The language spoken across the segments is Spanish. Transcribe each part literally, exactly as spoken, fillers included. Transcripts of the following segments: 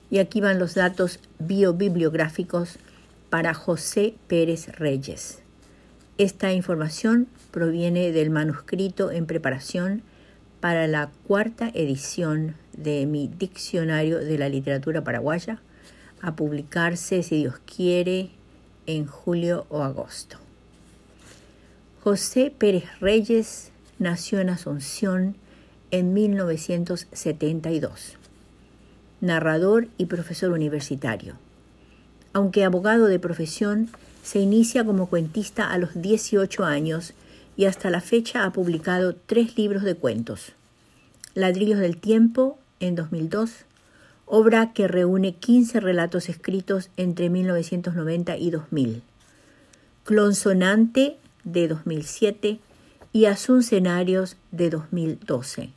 Y aquí van los datos biobibliográficos para José Pérez Reyes. Esta información proviene del manuscrito en preparación para la cuarta edición de mi Diccionario de la Literatura Paraguaya, a publicarse, si Dios quiere, en julio o agosto. José Pérez Reyes nació en Asunción en mil novecientos setenta y dos. Narrador y profesor universitario. Aunque abogado de profesión, se inicia como cuentista a los dieciocho años y hasta la fecha ha publicado tres libros de cuentos. Ladrillos del Tiempo, en dos mil dos, obra que reúne quince relatos escritos entre mil novecientos noventa y dos mil. Clon Sonante, de dos mil siete, y Asuncenarios, de dos mil doce.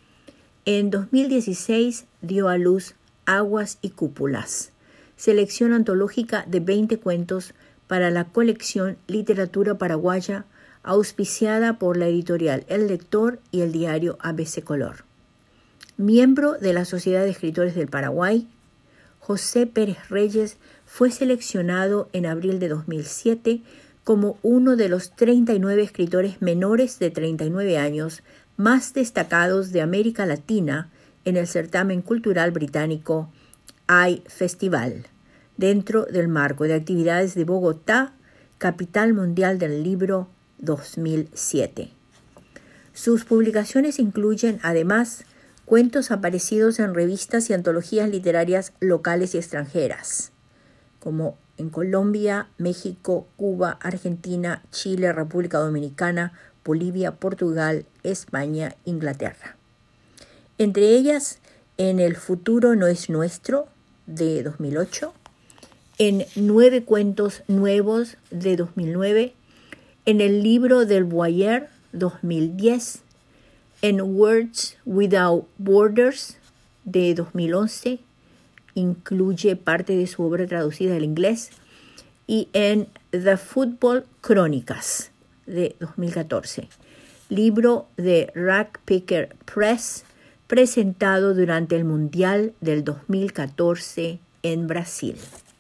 En dos mil dieciséis dio a luz Aguas y Cúpulas, selección antológica de veinte cuentos para la colección Literatura Paraguaya, auspiciada por la editorial El Lector y el diario A B C Color. Miembro de la Sociedad de Escritores del Paraguay, José Pérez Reyes fue seleccionado en abril de dos mil siete como uno de los treinta y nueve escritores menores de treinta y nueve años más destacados de América Latina en el certamen cultural británico iFestival, dentro del marco de actividades de Bogotá, capital mundial del libro dos mil siete. Sus publicaciones incluyen, además, cuentos aparecidos en revistas y antologías literarias locales y extranjeras, como en Colombia, México, Cuba, Argentina, Chile, República Dominicana, Bolivia, Portugal, España, Inglaterra. Entre ellas, en El futuro no es nuestro, de dos mil ocho, en Nueve cuentos nuevos, de dos mil nueve, en El libro del Boyer, dos mil diez, en Words Without Borders, de dos mil once, incluye parte de su obra traducida al inglés, y en The Football Crónicas, de dos mil catorce, libro de Ragpicker Press, presentado durante el Mundial del dos mil catorce en Brasil.